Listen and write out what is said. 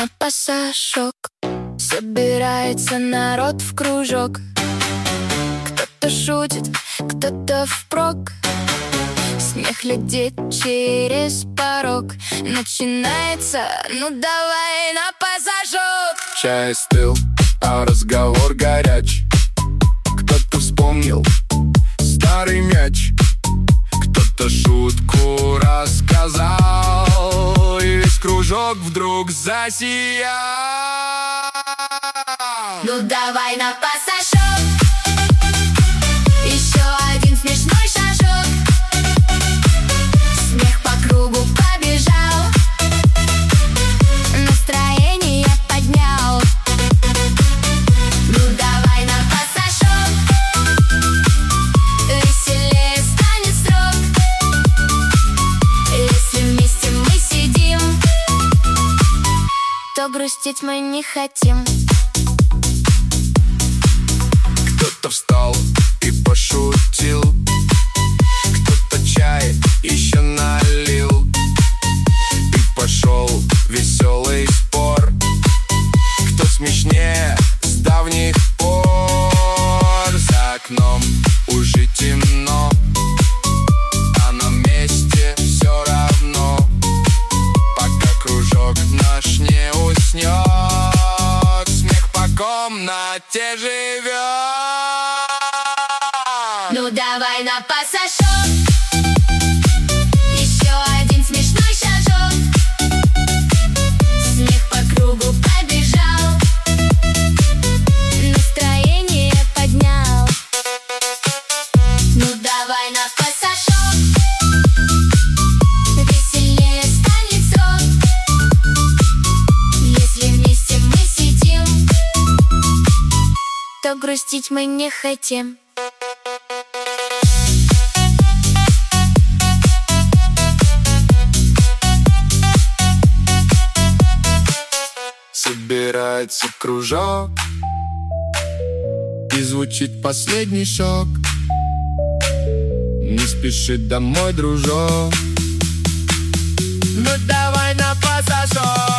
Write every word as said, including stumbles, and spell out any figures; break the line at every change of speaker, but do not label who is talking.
на пассажок. Собирается народ в кружок. Кто-то шутит, кто-то впрок. Смех летит через порог. Начинается, ну давай на пассажок.
Чай стыл, а разговор горяч. Кто-то вспомнил старый мяч. Кто-то шутку рассказал, и весь кружок вдруг засиял.
Ну давай на пассажок. Еще один смешной шажок. Смех по кругу побежал. Настроение поднял. Ну давай на пассажок. Веселее станет срок, если вместе мы сидим, то грустить мы не хотим.
Кто-то встал и пошутил. Кто-то чай еще налил. И пошел веселый спор. Кто смешнее с давних пор. За окном уже темно, а на месте все равно, пока кружок наш не уснет. Смех по комнате живет.
Ну давай на пассажок. Еще один смешной шажок. Смех по кругу побежал. Настроение поднял. Ну давай на пассажок. Веселее станет срок, если вместе мы сидим, то грустить мы не хотим.
Собирается кружок, и звучит последний шок. Не спеши домой, дружок. Ну давай на пассажок.